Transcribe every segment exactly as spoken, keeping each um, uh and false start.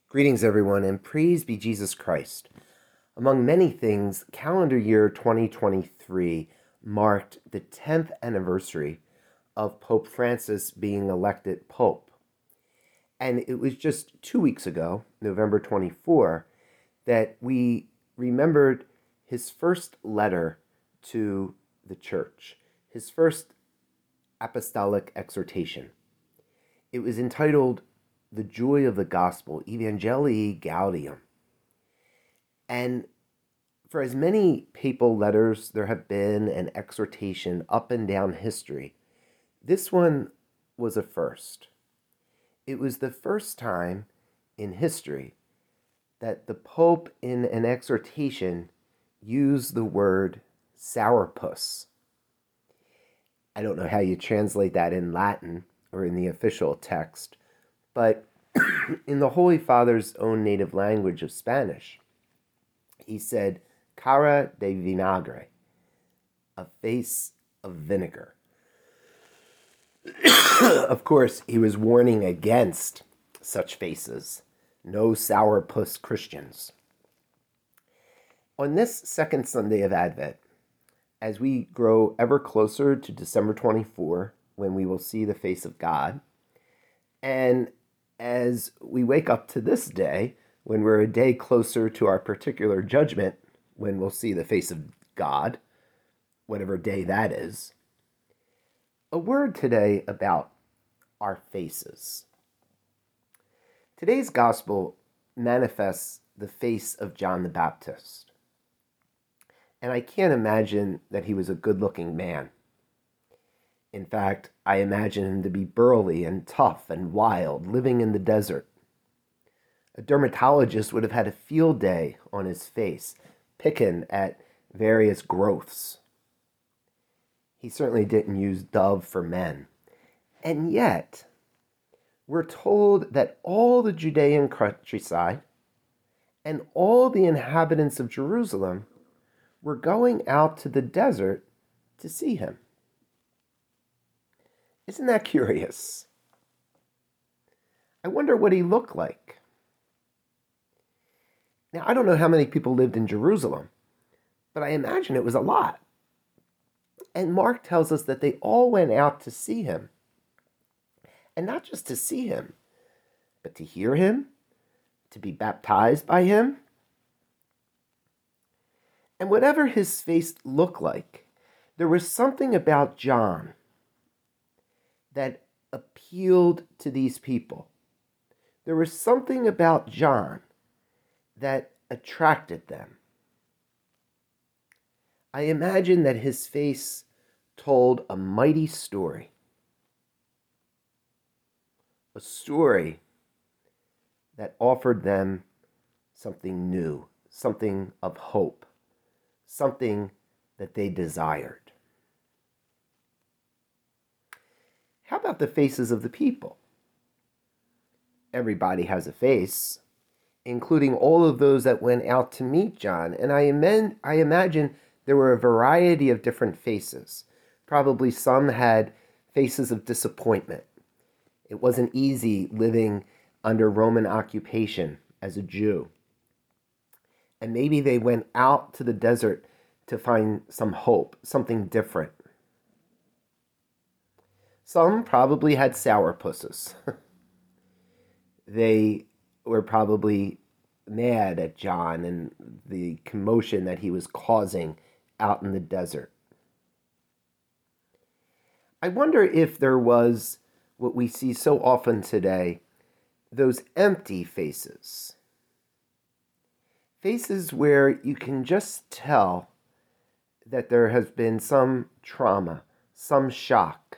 Greetings, everyone, and praise be Jesus Christ. Among many things, calendar year twenty twenty-three marked the tenth anniversary of Pope Francis being elected Pope. And it was just two weeks ago, November twenty-fourth, that we remembered his first letter to the church, his first apostolic exhortation. It was entitled The Joy of the Gospel, Evangelii Gaudium. And for as many papal letters there have been and exhortation up and down history, this one was a first. It was the first time in history that the Pope in an exhortation used the word sourpuss. I don't know how you translate that in Latin or in the official text, but in the Holy Father's own native language of Spanish, he said, cara de vinagre, a face of vinegar. Of course, he was warning against such faces, no sourpuss Christians. On this second Sunday of Advent, as we grow ever closer to December twenty-fourth, when we will see the face of God, and as we wake up to this day, when we're a day closer to our particular judgment, when we'll see the face of God, whatever day that is, a word today about our faces. Today's gospel manifests the face of John the Baptist. And I can't imagine that he was a good-looking man. In fact, I imagine him to be burly and tough and wild, living in the desert. A dermatologist would have had a field day on his face, picking at various growths. He certainly didn't use Dove for men. And yet, we're told that all the Judean countryside and all the inhabitants of Jerusalem were going out to the desert to see him. Isn't that curious? I wonder what he looked like. Now, I don't know how many people lived in Jerusalem, but I imagine it was a lot. And Mark tells us that they all went out to see him. And not just to see him, but to hear him, to be baptized by him. And whatever his face looked like, there was something about John that appealed to these people. There was something about John that attracted them. I imagine that his face told a mighty story. A story that offered them something new, something of hope, something that they desired. How about the faces of the people? Everybody has a face, including all of those that went out to meet John. And I, imagine, I imagine there were a variety of different faces. Probably some had faces of disappointment. It wasn't easy living under Roman occupation as a Jew. And maybe they went out to the desert to find some hope, something different. Some probably had sourpusses. They were probably mad at John and the commotion that he was causing out in the desert. I wonder if there was what we see so often today, those empty faces. Faces where you can just tell that there has been some trauma, some shock.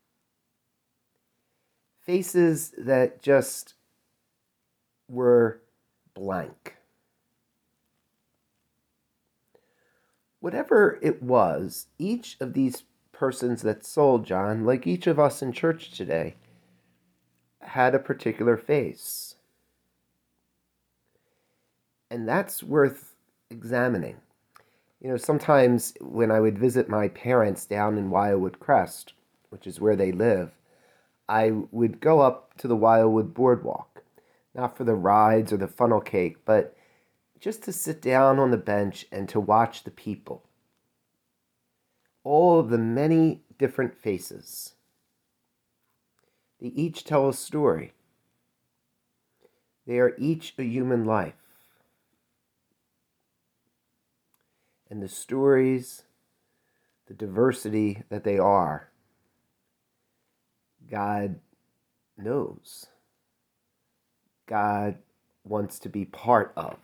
Faces that just were blank. Whatever it was, each of these persons that sold John, like each of us in church today, had a particular face. And that's worth examining. You know, sometimes when I would visit my parents down in Wildwood Crest, which is where they live, I would go up to the Wildwood Boardwalk. not for the rides or the funnel cake, but just to sit down on the bench and to watch the people. All of the many different faces. They each tell a story. They are each a human life. And the stories, the diversity that they are, God knows. God wants to be part of.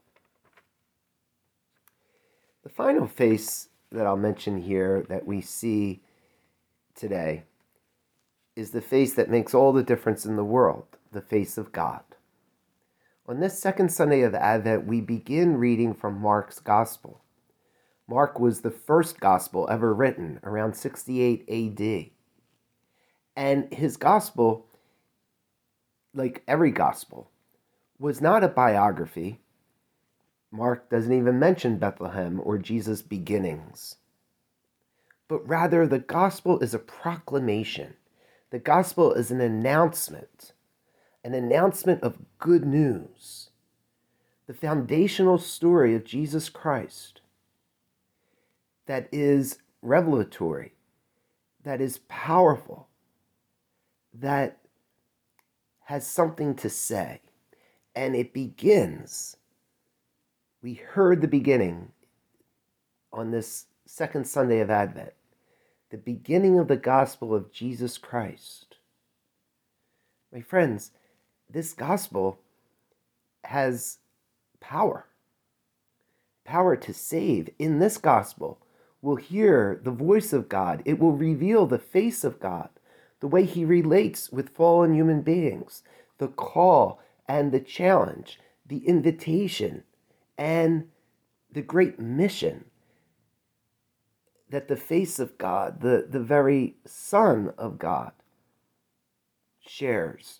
The final face that I'll mention here that we see today is the face that makes all the difference in the world, the face of God. On this second Sunday of Advent, we begin reading from Mark's Gospel. Mark was the first gospel ever written around sixty-eight A D. And his gospel, like every gospel, was not a biography. Mark doesn't even mention Bethlehem or Jesus' beginnings. But rather, the gospel is a proclamation. The gospel is an announcement, an announcement of good news, the foundational story of Jesus Christ that is revelatory, that is powerful, that has something to say. And it begins, we heard the beginning on this second Sunday of Advent, the beginning of the gospel of Jesus Christ. My friends, this gospel has power, power to save. In this gospel, we'll hear the voice of God. It will reveal the face of God, the way he relates with fallen human beings, the call and the challenge, the invitation, and the great mission that the face of God, the, the very Son of God, shares.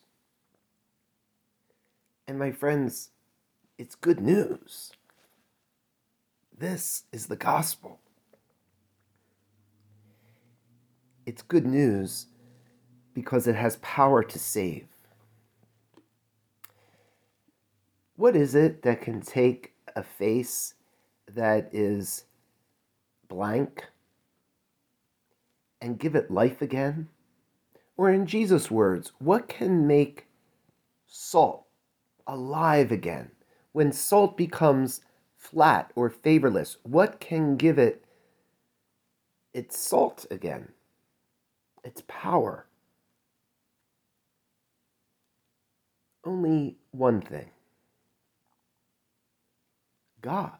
And my friends, it's good news. This is the gospel. It's good news because it has power to save. What is it that can take a face that is blank and give it life again? Or in Jesus' words, what can make salt alive again? When salt becomes flat or flavorless, what can give it its salt again? Its power? Only one thing. God.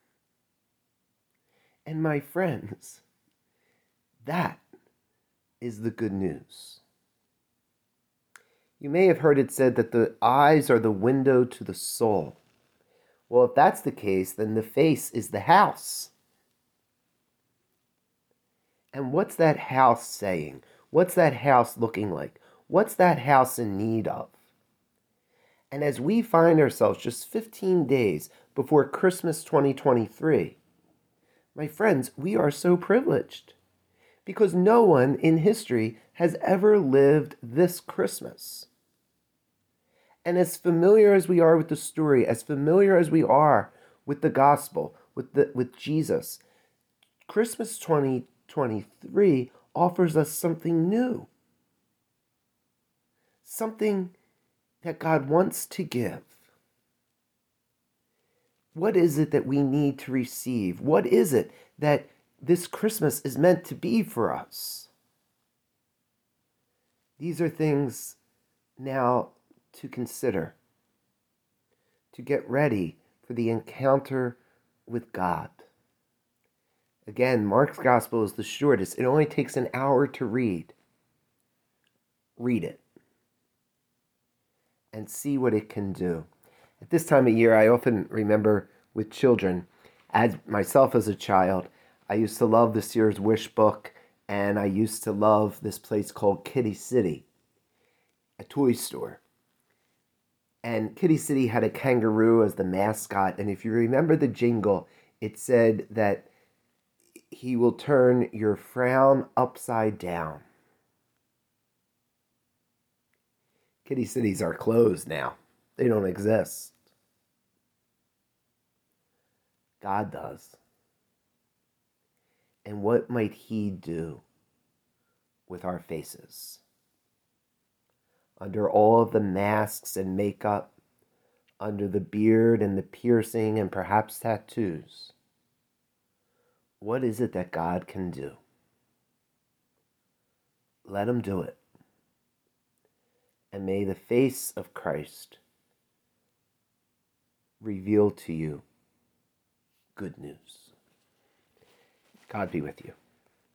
And my friends, that is the good news. You may have heard it said that the eyes are the window to the soul. Well, if that's the case, then the face is the house. And what's that house saying? What's that house looking like? What's that house in need of? And as we find ourselves just fifteen days before Christmas twenty twenty-three, my friends, we are so privileged because no one in history has ever lived this Christmas. And as familiar as we are with the story, as familiar as we are with the gospel, with the with Jesus, Christmas twenty twenty-three offers us something new. Something that God wants to give. What is it that we need to receive? What is it that this Christmas is meant to be for us? These are things now to consider, to get ready for the encounter with God. Again, Mark's Gospel is the shortest. It only takes an hour to read. Read it and see what it can do. At this time of year, I often remember with children, as myself as a child, I used to love the Sears Wish book, and I used to love this place called Kitty City, a toy store. And Kitty City had a kangaroo as the mascot, and if you remember the jingle, it said that he will turn your frown upside down. Kitty Cities are closed now. They don't exist. God does. And what might He do with our faces? Under all of the masks and makeup, under the beard and the piercing and perhaps tattoos, what is it that God can do? Let Him do it. And may the face of Christ reveal to you good news. God be with you.